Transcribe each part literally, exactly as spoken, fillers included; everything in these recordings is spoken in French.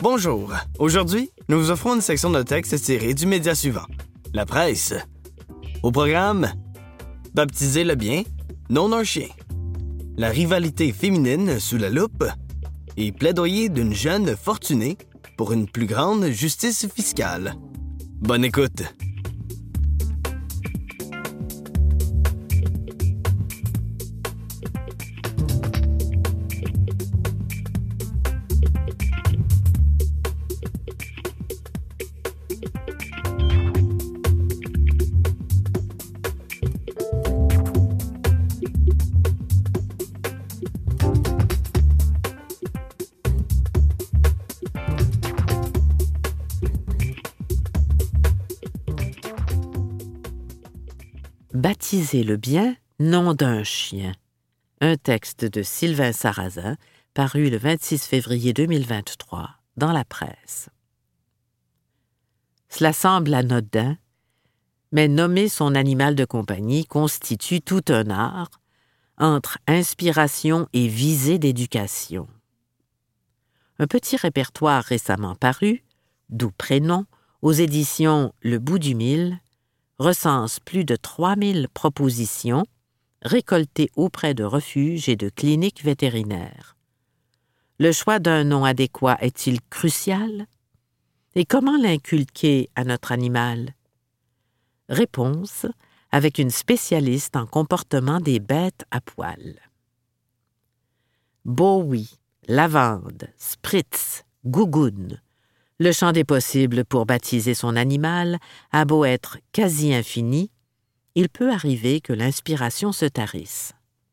Bonjour. Aujourd'hui, nous vous offrons une section de texte tirée du média suivant, la presse. Au programme, baptiser le bien, non un chien. La rivalité féminine sous la loupe et plaidoyer d'une jeune fortunée pour une plus grande justice fiscale. Bonne écoute. Baptiser le bien, nom d'un chien. Un texte de Sylvain Sarrazin, paru le vingt-six février deux mille vingt-trois dans la presse. Cela semble anodin, mais nommer son animal de compagnie constitue tout un art entre inspiration et visée d'éducation. Un petit répertoire récemment paru, Doux prénom, aux éditions Le Bout du Mille, recense plus de trois mille propositions récoltées auprès de refuges et de cliniques vétérinaires. Le choix d'un nom adéquat est-il crucial? Et comment l'inculquer à notre animal? Réponse avec une spécialiste en comportement des bêtes à poil. Bowie, lavande, spritz, gougoune. Le champ des possibles pour baptiser son animal a beau être quasi infini, il peut arriver que l'inspiration se tarisse.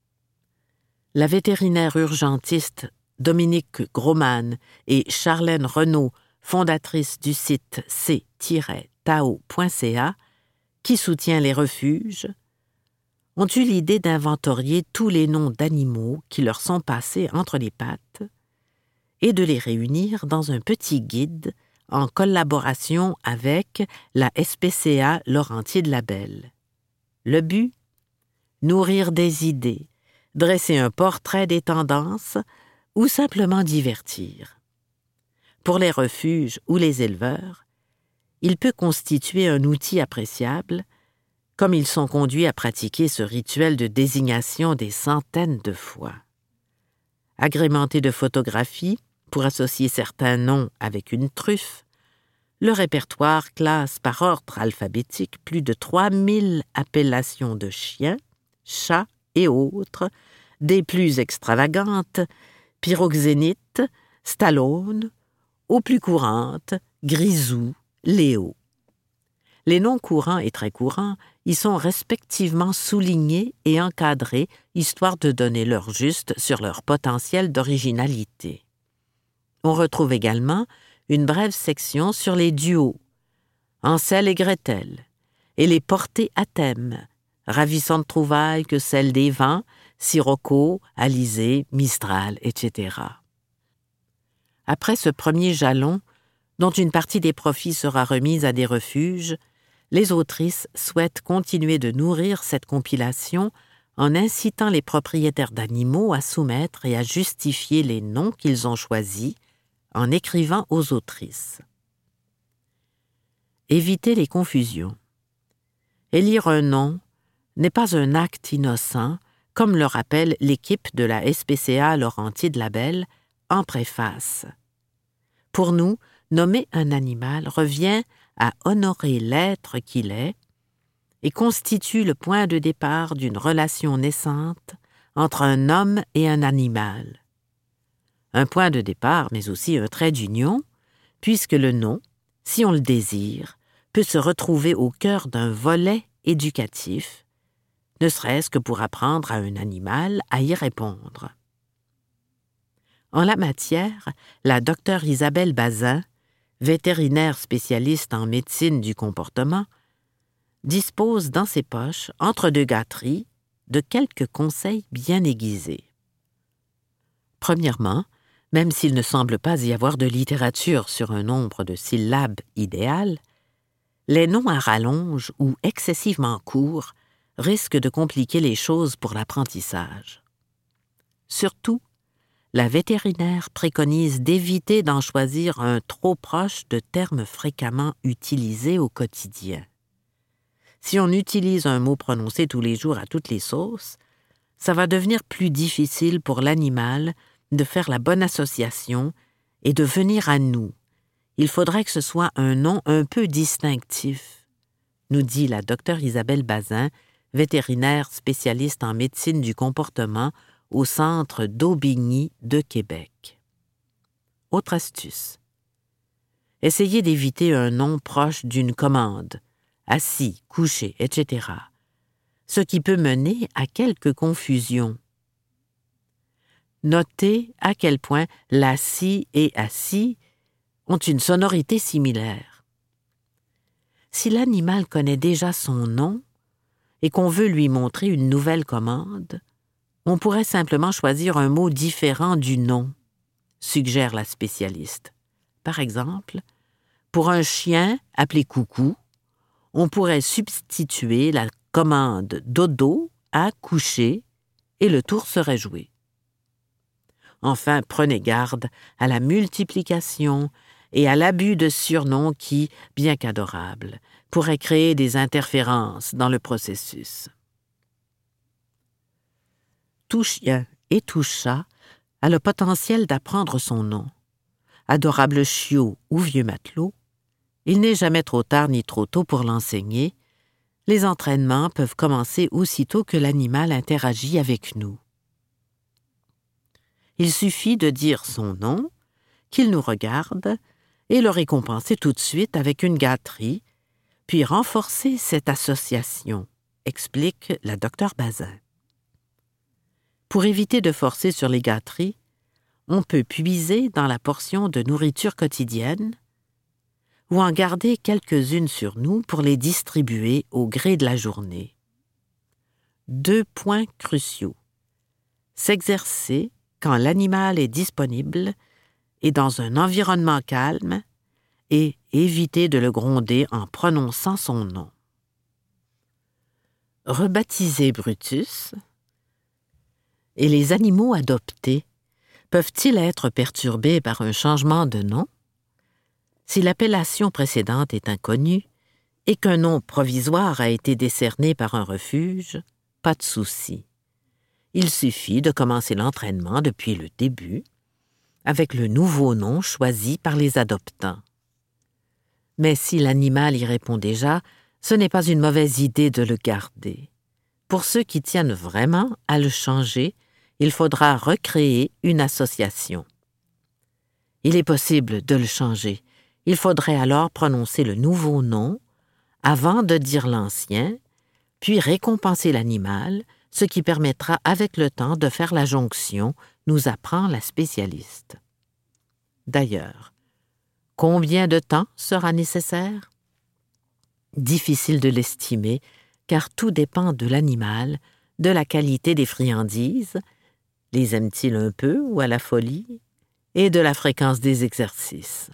La vétérinaire urgentiste Dominique Groman et Charlène Renaud, fondatrice du site c tiret tao point c a, qui soutient les refuges, ont eu l'idée d'inventorier tous les noms d'animaux qui leur sont passés entre les pattes et de les réunir dans un petit guide en collaboration avec la S P C A Laurentides-Labelle. Le but? Nourrir des idées, dresser un portrait des tendances ou simplement divertir. Pour les refuges ou les éleveurs, il peut constituer un outil appréciable, comme ils sont conduits à pratiquer ce rituel de désignation des centaines de fois. Agrémenté de photographies, pour associer certains noms avec une truffe, le répertoire classe par ordre alphabétique plus de trois mille appellations de chiens, chats et autres, des plus extravagantes, pyroxénite, stallone, aux plus courantes, grisou, léo. Les noms courants et très courants y sont respectivement soulignés et encadrés, histoire de donner leur juste sur leur potentiel d'originalité. On retrouve également une brève section sur les duos, Ansel et Gretel, et les portées à thème, ravissantes trouvailles que celles des vents, Sirocco, Alizé, Mistral, et cetera. Après ce premier jalon, dont une partie des profits sera remise à des refuges, les autrices souhaitent continuer de nourrir cette compilation en incitant les propriétaires d'animaux à soumettre et à justifier les noms qu'ils ont choisis en écrivant aux autrices. Éviter les confusions. Élire un nom n'est pas un acte innocent, comme le rappelle l'équipe de la S P C A Laurentides-Labelle en préface. Pour nous, nommer un animal revient à honorer l'être qu'il est et constitue le point de départ d'une relation naissante entre un homme et un animal. Un point de départ, mais aussi un trait d'union, puisque le nom, si on le désire, peut se retrouver au cœur d'un volet éducatif, ne serait-ce que pour apprendre à un animal à y répondre. En la matière, la docteure Isabelle Bazin, vétérinaire spécialiste en médecine du comportement, dispose dans ses poches, entre deux gâteries, de quelques conseils bien aiguisés. Premièrement, même s'il ne semble pas y avoir de littérature sur un nombre de syllabes idéal, les noms à rallonge ou excessivement courts risquent de compliquer les choses pour l'apprentissage. Surtout, la vétérinaire préconise d'éviter d'en choisir un trop proche de termes fréquemment utilisés au quotidien. Si on utilise un mot prononcé tous les jours à toutes les sauces, ça va devenir plus difficile pour l'animal de faire la bonne association et de venir à nous. Il faudrait que ce soit un nom un peu distinctif, nous dit la docteure Isabelle Bazin, vétérinaire spécialiste en médecine du comportement au Centre d'Aubigny de Québec. Autre astuce. Essayez d'éviter un nom proche d'une commande, assis, couché, et cetera, ce qui peut mener à quelques confusions. Notez à quel point l'assis et assis ont une sonorité similaire. Si l'animal connaît déjà son nom et qu'on veut lui montrer une nouvelle commande, on pourrait simplement choisir un mot différent du nom, suggère la spécialiste. Par exemple, pour un chien appelé Coucou, on pourrait substituer la commande dodo à coucher et le tour serait joué. Enfin, prenez garde à la multiplication et à l'abus de surnoms qui, bien qu'adorables, pourraient créer des interférences dans le processus. Tout chien et tout chat a le potentiel d'apprendre son nom. Adorable chiot ou vieux matelot, il n'est jamais trop tard ni trop tôt pour l'enseigner. Les entraînements peuvent commencer aussitôt que l'animal interagit avec nous. Il suffit de dire son nom, qu'il nous regarde, et le récompenser tout de suite avec une gâterie, puis renforcer cette association, explique la docteure Bazin. Pour éviter de forcer sur les gâteries, on peut puiser dans la portion de nourriture quotidienne ou en garder quelques-unes sur nous pour les distribuer au gré de la journée. Deux points cruciaux. S'exercer quand l'animal est disponible et dans un environnement calme, et éviter de le gronder en prononçant son nom. Rebaptiser Brutus. Et les animaux adoptés peuvent-ils être perturbés par un changement de nom? Si l'appellation précédente est inconnue et qu'un nom provisoire a été décerné par un refuge, pas de souci. Il suffit de commencer l'entraînement depuis le début avec le nouveau nom choisi par les adoptants. Mais si l'animal y répond déjà, ce n'est pas une mauvaise idée de le garder. Pour ceux qui tiennent vraiment à le changer, il faudra recréer une association. Il est possible de le changer. Il faudrait alors prononcer le nouveau nom avant de dire l'ancien, puis récompenser l'animal, ce qui permettra avec le temps de faire la jonction, nous apprend la spécialiste. D'ailleurs, combien de temps sera nécessaire? Difficile de l'estimer, car tout dépend de l'animal, de la qualité des friandises, les aime-t-il un peu ou à la folie, et de la fréquence des exercices.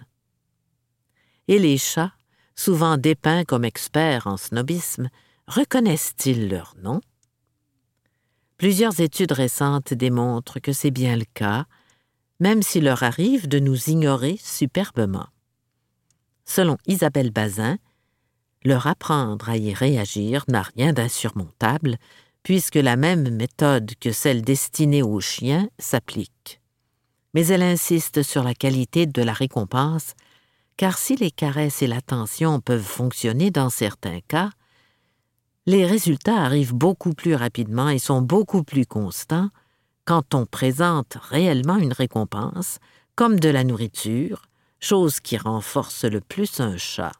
Et les chats, souvent dépeints comme experts en snobisme, reconnaissent-ils leur nom? Plusieurs études récentes démontrent que c'est bien le cas, même s'il leur arrive de nous ignorer superbement. Selon Isabelle Bazin, leur apprendre à y réagir n'a rien d'insurmontable, puisque la même méthode que celle destinée aux chiens s'applique. Mais elle insiste sur la qualité de la récompense, car si les caresses et l'attention peuvent fonctionner dans certains cas, les résultats arrivent beaucoup plus rapidement et sont beaucoup plus constants quand on présente réellement une récompense, comme de la nourriture, chose qui renforce le plus un chat.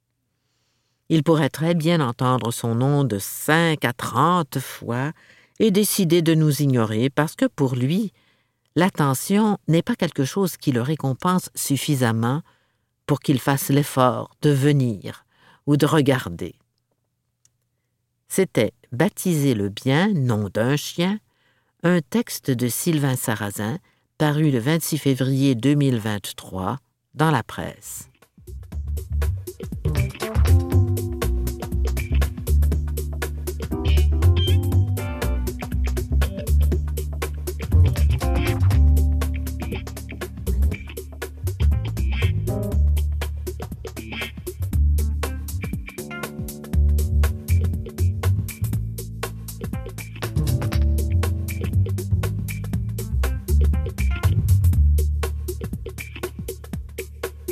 Il pourrait très bien entendre son nom de cinq à trente fois et décider de nous ignorer parce que pour lui, l'attention n'est pas quelque chose qui le récompense suffisamment pour qu'il fasse l'effort de venir ou de regarder. C'était « Baptiser le bien, nom d'un chien », un texte de Sylvain Sarrazin, paru le vingt-six février deux mille vingt-trois dans la presse.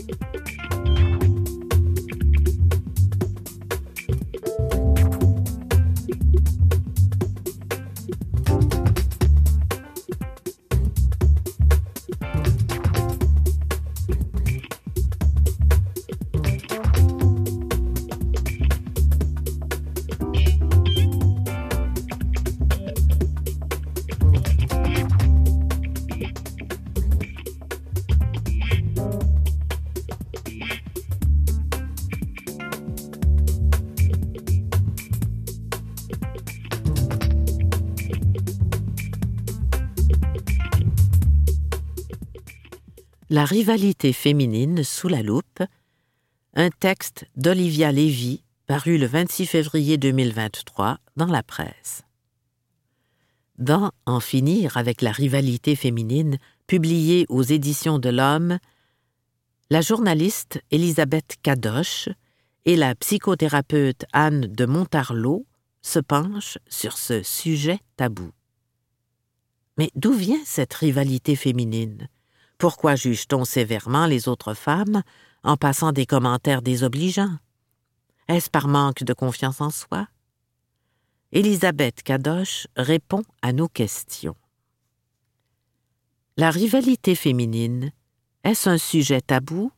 La rivalité féminine sous la loupe, un texte d'Olivia Lévy paru le vingt-six février deux mille vingt-trois dans la presse. Dans En finir avec la rivalité féminine, publié aux Éditions de l'Homme, la journaliste Elisabeth Kadosh et la psychothérapeute Anne de Montarlot se penchent sur ce sujet tabou. Mais d'où vient cette rivalité féminine? Pourquoi juge-t-on sévèrement les autres femmes en passant des commentaires désobligeants? Est-ce par manque de confiance en soi? Elisabeth Kadosh répond à nos questions. La rivalité féminine, est-ce un sujet tabou?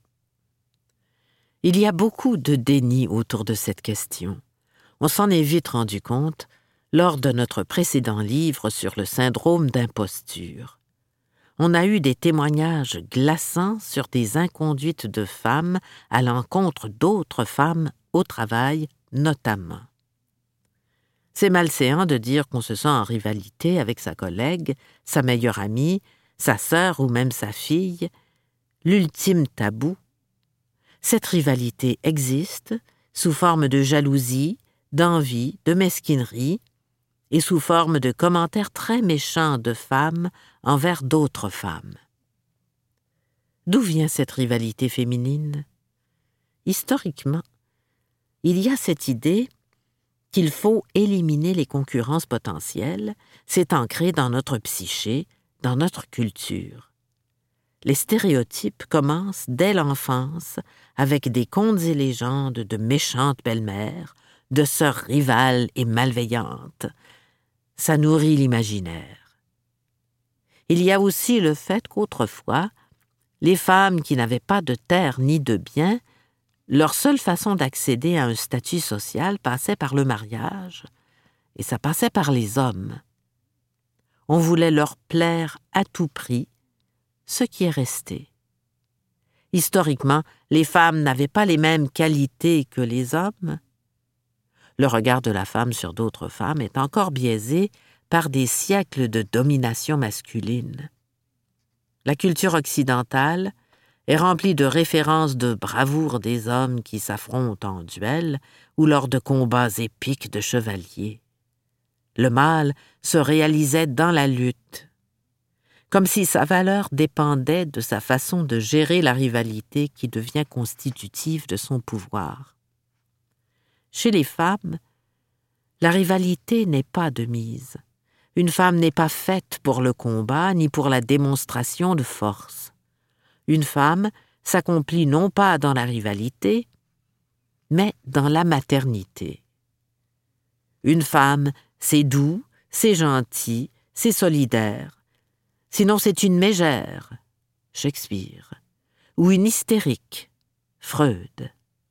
Il y a beaucoup de déni autour de cette question. On s'en est vite rendu compte lors de notre précédent livre sur le syndrome d'imposture. On a eu des témoignages glaçants sur des inconduites de femmes à l'encontre d'autres femmes au travail, notamment. C'est malséant de dire qu'on se sent en rivalité avec sa collègue, sa meilleure amie, sa sœur ou même sa fille. L'ultime tabou. Cette rivalité existe sous forme de jalousie, d'envie, de mesquinerie, et sous forme de commentaires très méchants de femmes envers d'autres femmes. D'où vient cette rivalité féminine? Historiquement, il y a cette idée qu'il faut éliminer les concurrences potentielles, c'est ancré dans notre psyché, dans notre culture. Les stéréotypes commencent dès l'enfance avec des contes et légendes de méchantes belles-mères, de sœurs rivales et malveillantes. Ça nourrit l'imaginaire. Il y a aussi le fait qu'autrefois, les femmes qui n'avaient pas de terre ni de biens, leur seule façon d'accéder à un statut social passait par le mariage, et ça passait par les hommes. On voulait leur plaire à tout prix, ce qui est resté. Historiquement, les femmes n'avaient pas les mêmes qualités que les hommes. Le regard de la femme sur d'autres femmes est encore biaisé par des siècles de domination masculine. La culture occidentale est remplie de références de bravoure des hommes qui s'affrontent en duel ou lors de combats épiques de chevaliers. Le mâle se réalisait dans la lutte, comme si sa valeur dépendait de sa façon de gérer la rivalité qui devient constitutive de son pouvoir. Chez les femmes, la rivalité n'est pas de mise. Une femme n'est pas faite pour le combat ni pour la démonstration de force. Une femme s'accomplit non pas dans la rivalité, mais dans la maternité. Une femme, c'est doux, c'est gentil, c'est solidaire. Sinon c'est une mégère, Shakespeare, ou une hystérique, Freud.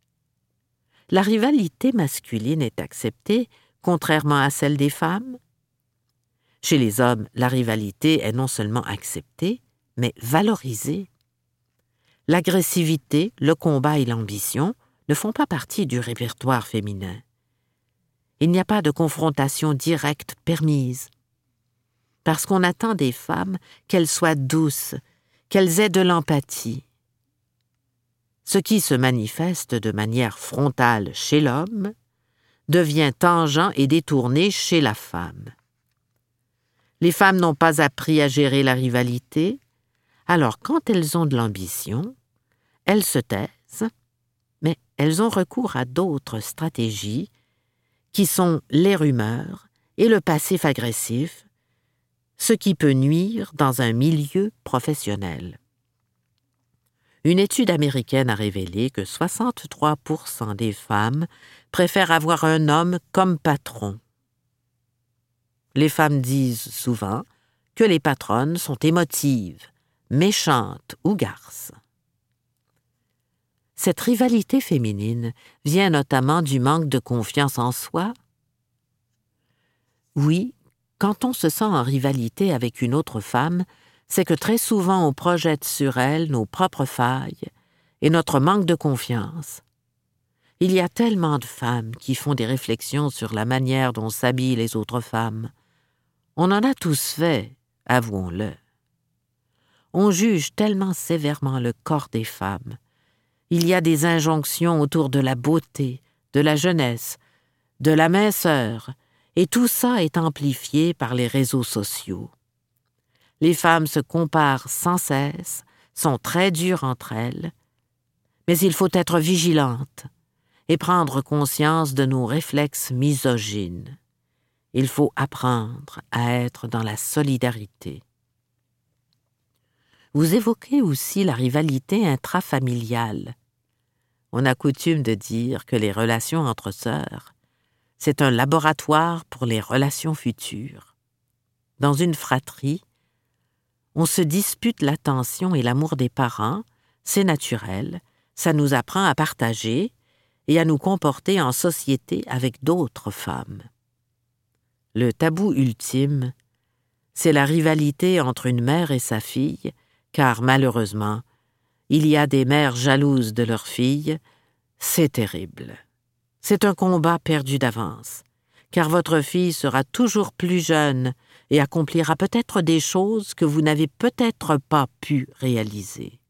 La rivalité masculine est acceptée, contrairement à celle des femmes. Chez les hommes, la rivalité est non seulement acceptée, mais valorisée. L'agressivité, le combat et l'ambition ne font pas partie du répertoire féminin. Il n'y a pas de confrontation directe permise, parce qu'on attend des femmes qu'elles soient douces, qu'elles aient de l'empathie. Ce qui se manifeste de manière frontale chez l'homme devient tangent et détourné chez la femme. Les femmes n'ont pas appris à gérer la rivalité, alors quand elles ont de l'ambition, elles se taisent, mais elles ont recours à d'autres stratégies qui sont les rumeurs et le passif agressif, ce qui peut nuire dans un milieu professionnel. Une étude américaine a révélé que soixante-trois pour cent des femmes préfèrent avoir un homme comme patron. Les femmes disent souvent que les patronnes sont émotives, méchantes ou garces. Cette rivalité féminine vient notamment du manque de confiance en soi. Oui, quand on se sent en rivalité avec une autre femme, c'est que très souvent on projette sur elle nos propres failles et notre manque de confiance. Il y a tellement de femmes qui font des réflexions sur la manière dont s'habillent les autres femmes. On en a tous fait, avouons-le. On juge tellement sévèrement le corps des femmes. Il y a des injonctions autour de la beauté, de la jeunesse, de la minceur, et tout ça est amplifié par les réseaux sociaux. Les femmes se comparent sans cesse, sont très dures entre elles, mais il faut être vigilante et prendre conscience de nos réflexes misogynes. Il faut apprendre à être dans la solidarité. Vous évoquez aussi la rivalité intrafamiliale. On a coutume de dire que les relations entre sœurs, c'est un laboratoire pour les relations futures. Dans une fratrie, on se dispute l'attention et l'amour des parents, c'est naturel, ça nous apprend à partager et à nous comporter en société avec d'autres femmes. Le tabou ultime, c'est la rivalité entre une mère et sa fille, car malheureusement, il y a des mères jalouses de leurs filles, c'est terrible. C'est un combat perdu d'avance, car votre fille sera toujours plus jeune et accomplira peut-être des choses que vous n'avez peut-être pas pu réaliser.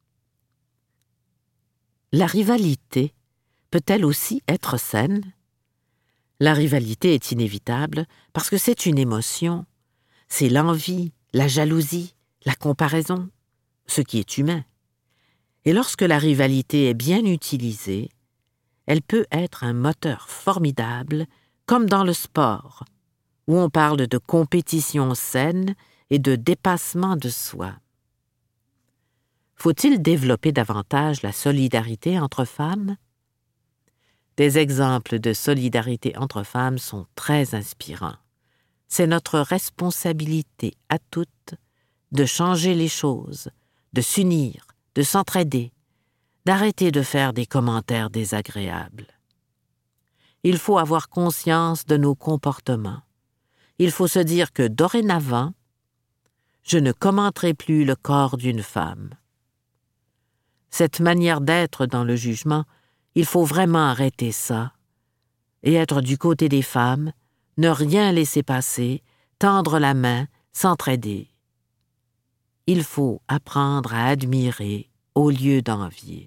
La rivalité peut-elle aussi être saine? La rivalité est inévitable parce que c'est une émotion. C'est l'envie, la jalousie, la comparaison, ce qui est humain. Et lorsque la rivalité est bien utilisée, elle peut être un moteur formidable, comme dans le sport, où on parle de compétition saine et de dépassement de soi. Faut-il développer davantage la solidarité entre femmes? Des exemples de solidarité entre femmes sont très inspirants. C'est notre responsabilité à toutes de changer les choses, de s'unir, de s'entraider, d'arrêter de faire des commentaires désagréables. Il faut avoir conscience de nos comportements. Il faut se dire que dorénavant, je ne commenterai plus le corps d'une femme. Cette manière d'être dans le jugement, il faut vraiment arrêter ça et être du côté des femmes, ne rien laisser passer, tendre la main, s'entraider. Il faut apprendre à admirer au lieu d'envier.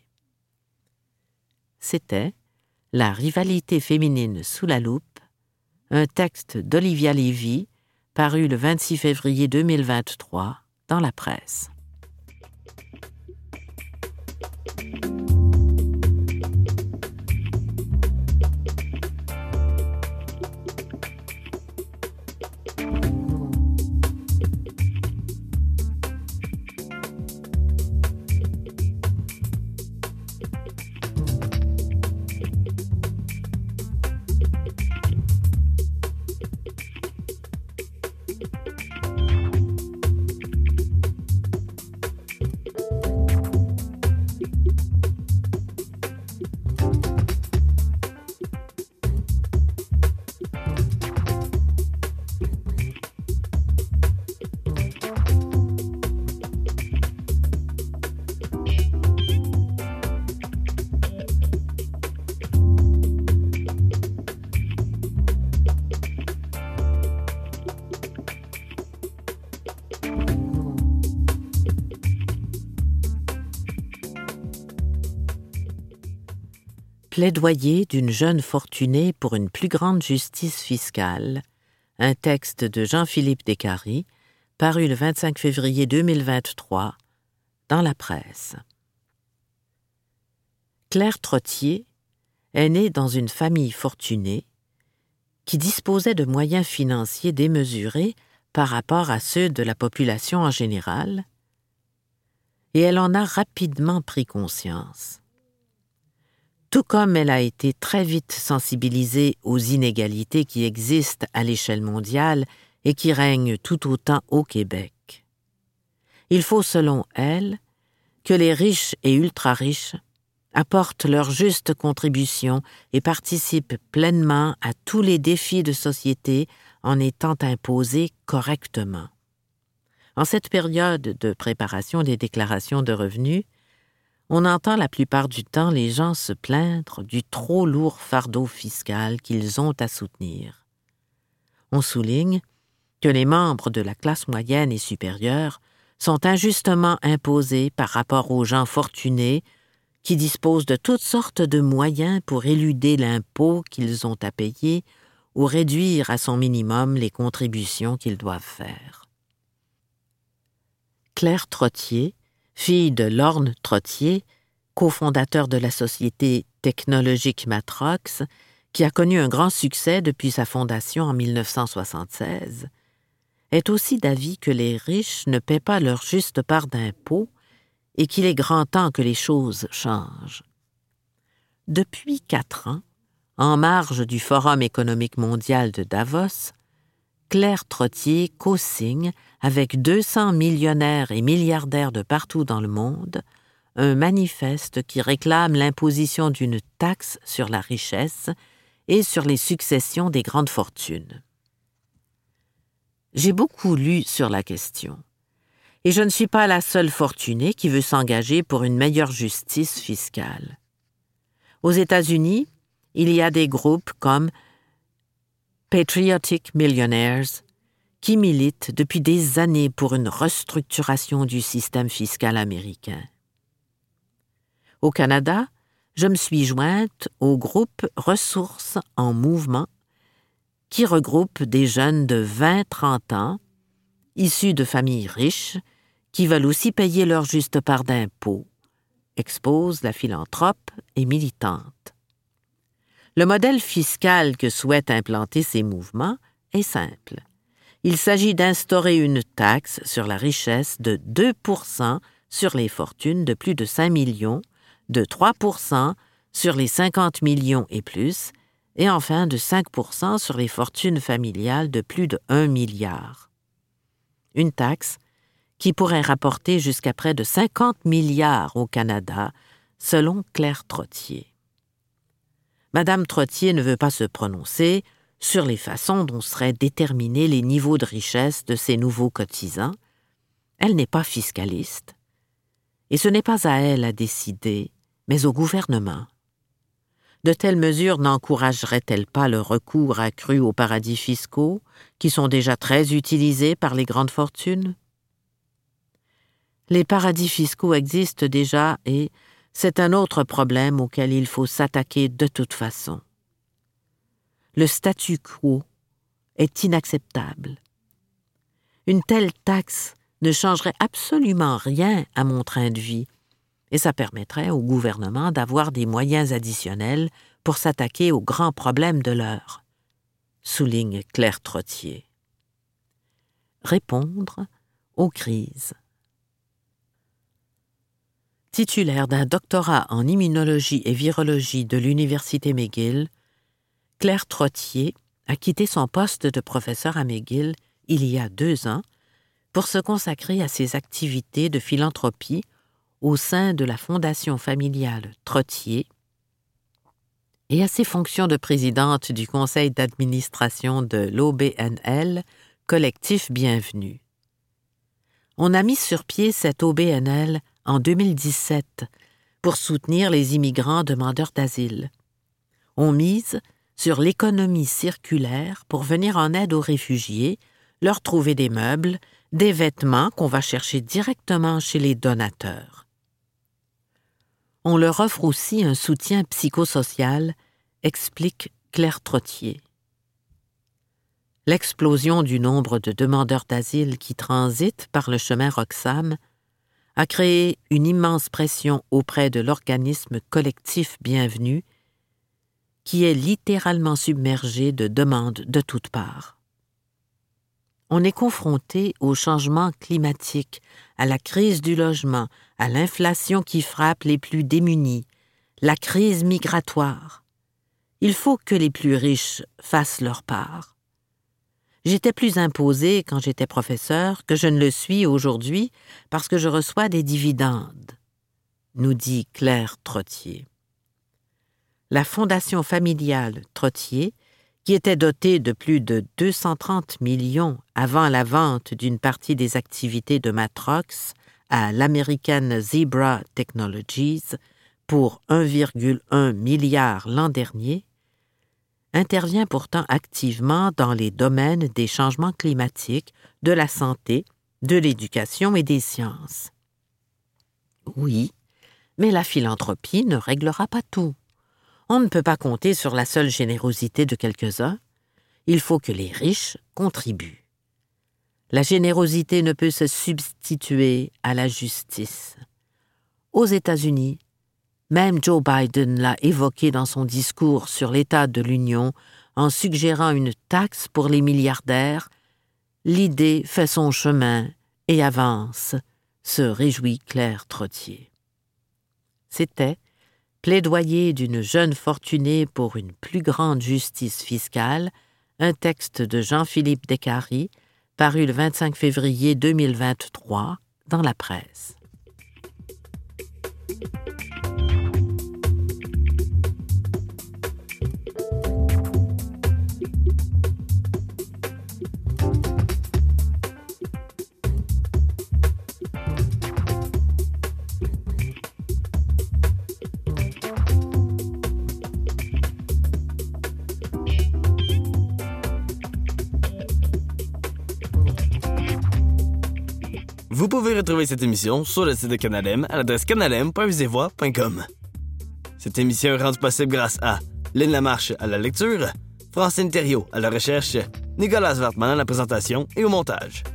C'était La rivalité féminine sous la loupe, un texte d'Olivia Lévy, paru le vingt-six février deux mille vingt-trois dans la presse. Plaidoyer d'une jeune fortunée pour une plus grande justice fiscale, un texte de Jean-Philippe Descaries, paru le vingt-cinq février deux mille vingt-trois, dans la presse. Claire Trottier est née dans une famille fortunée qui disposait de moyens financiers démesurés par rapport à ceux de la population en général, et elle en a rapidement pris conscience. Tout comme elle a été très vite sensibilisée aux inégalités qui existent à l'échelle mondiale et qui règnent tout autant au Québec. Il faut, selon elle, que les riches et ultra-riches apportent leur juste contribution et participent pleinement à tous les défis de société en étant imposés correctement. En cette période de préparation des déclarations de revenus, on entend la plupart du temps les gens se plaindre du trop lourd fardeau fiscal qu'ils ont à soutenir. On souligne que les membres de la classe moyenne et supérieure sont injustement imposés par rapport aux gens fortunés qui disposent de toutes sortes de moyens pour éluder l'impôt qu'ils ont à payer ou réduire à son minimum les contributions qu'ils doivent faire. Claire Trottier, fille de Lorne Trottier, cofondateur de la société technologique Matrox, qui a connu un grand succès depuis sa fondation en mille neuf cent soixante-seize, est aussi d'avis que les riches ne paient pas leur juste part d'impôts et qu'il est grand temps que les choses changent. Depuis quatre ans, en marge du Forum économique mondial de Davos, Claire Trottier co-signe avec deux cents millionnaires et milliardaires de partout dans le monde un manifeste qui réclame l'imposition d'une taxe sur la richesse et sur les successions des grandes fortunes. J'ai beaucoup lu sur la question, et je ne suis pas la seule fortunée qui veut s'engager pour une meilleure justice fiscale. Aux États-Unis, il y a des groupes comme Patriotic Millionaires qui militent depuis des années pour une restructuration du système fiscal américain. Au Canada, je me suis jointe au groupe Ressources en mouvement qui regroupe des jeunes de vingt à trente ans, issus de familles riches, qui veulent aussi payer leur juste part d'impôts, expose la philanthrope et militante. Le modèle fiscal que souhaitent implanter ces mouvements est simple. Il s'agit d'instaurer une taxe sur la richesse de deux pour cent sur les fortunes de plus de cinq millions, de trois pour cent sur les cinquante millions et plus, et enfin de cinq pour cent sur les fortunes familiales de plus de un milliard. Une taxe qui pourrait rapporter jusqu'à près de cinquante milliards au Canada, selon Claire Trottier. Madame Trottier ne veut pas se prononcer sur les façons dont seraient déterminés les niveaux de richesse de ces nouveaux cotisants. Elle n'est pas fiscaliste, et ce n'est pas à elle à décider, mais au gouvernement. De telles mesures n'encourageraient-elles pas le recours accru aux paradis fiscaux, qui sont déjà très utilisés par les grandes fortunes? Les paradis fiscaux existent déjà et c'est un autre problème auquel il faut s'attaquer de toute façon. Le statu quo est inacceptable. Une telle taxe ne changerait absolument rien à mon train de vie et ça permettrait au gouvernement d'avoir des moyens additionnels pour s'attaquer aux grands problèmes de l'heure, souligne Claire Trottier. Répondre aux crises. Titulaire d'un doctorat en immunologie et virologie de l'Université McGill, Claire Trottier a quitté son poste de professeur à McGill il y a deux ans pour se consacrer à ses activités de philanthropie au sein de la Fondation familiale Trottier et à ses fonctions de présidente du conseil d'administration de l'O B N L, Collectif Bienvenue. On a mis sur pied cette O B N L en deux mille dix-sept pour soutenir les immigrants demandeurs d'asile. On mise sur l'économie circulaire pour venir en aide aux réfugiés, leur trouver des meubles, des vêtements qu'on va chercher directement chez les donateurs. On leur offre aussi un soutien psychosocial, explique Claire Trottier. L'explosion du nombre de demandeurs d'asile qui transitent par le chemin Roxham a créé une immense pression auprès de l'organisme Collectif Bienvenue, qui est littéralement submergé de demandes de toutes parts. On est confronté au changement climatique, à la crise du logement, à l'inflation qui frappe les plus démunis, la crise migratoire. Il faut que les plus riches fassent leur part. J'étais plus imposée quand j'étais professeur que je ne le suis aujourd'hui parce que je reçois des dividendes, nous dit Claire Trottier. La Fondation familiale Trottier, qui était dotée de plus de deux cent trente millions avant la vente d'une partie des activités de Matrox à l'American Zebra Technologies pour un virgule un milliard l'an dernier, intervient pourtant activement dans les domaines des changements climatiques, de la santé, de l'éducation et des sciences. Oui, mais la philanthropie ne réglera pas tout. On ne peut pas compter sur la seule générosité de quelques-uns. Il faut que les riches contribuent. La générosité ne peut se substituer à la justice. Aux États-Unis, même Joe Biden l'a évoqué dans son discours sur l'état de l'Union en suggérant une taxe pour les milliardaires. L'idée fait son chemin et avance, se réjouit Claire Trottier. C'était Plaidoyer d'une jeune fortunée pour une plus grande justice fiscale, un texte de Jean-Philippe Descaries, paru le vingt-cinq février deux mille vingt-trois dans la presse. Vous pouvez retrouver cette émission sur le site de Canalem à l'adresse canalem point visevoix point com. Cette émission est rendue possible grâce à Lynn Lamarche à la lecture, Francine Thériault à la recherche, Nicolas Wartman à la présentation et au montage.